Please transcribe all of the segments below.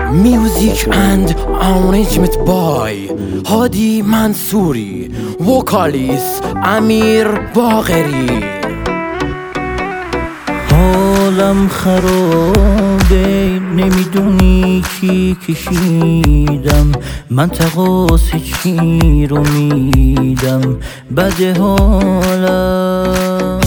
Music and arrangement by هادی منصوری، وکالیست امیر باقری. حالم خرابه، نمیدونی کی کشیدم، من تقاس چی رو میدم، بده حالم،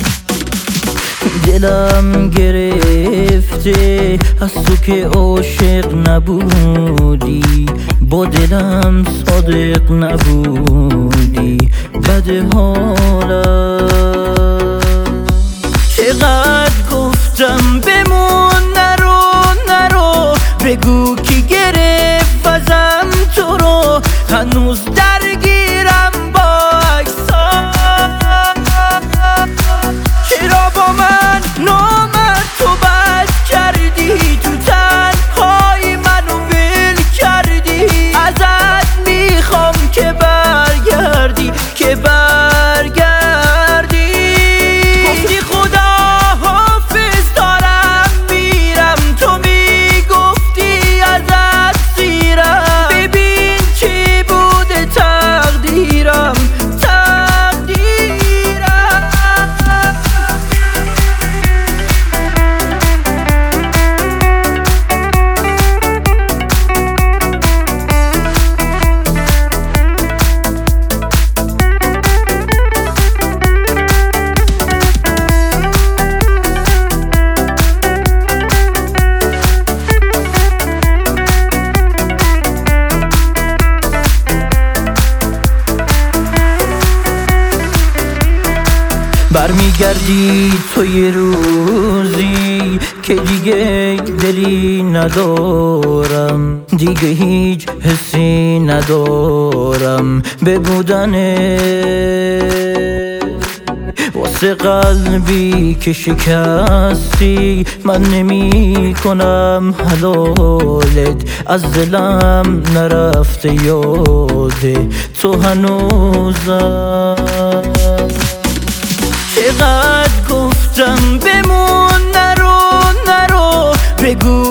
دلم گرفته از تو که عاشق نبودی، با دلم صادق نبودی، بده حالم. چقدر گفتم بمون، نرو بگو کی گرفت ازم تو رو، هنوز درگیرم با عکسات. چرا با من نامرد تو بد کردی، تو تنهایی منو ول کردی، ازت میخوام که برگردی، که برگردی. گفتی خدا حافظ دارم میرم، تو میگفتی ازت سیرم، ببین چی بوده تقدیرم، برمیگردی تو یه روزی که دیگه دلی ندارم، دیگه هیچ حسی ندارم به بودنت. واسه قلبی که شکستی من نمی کنم حلالت، از دلم نرفته یاده تو هنوزم. چقدر گفتم بمون، نرو بگو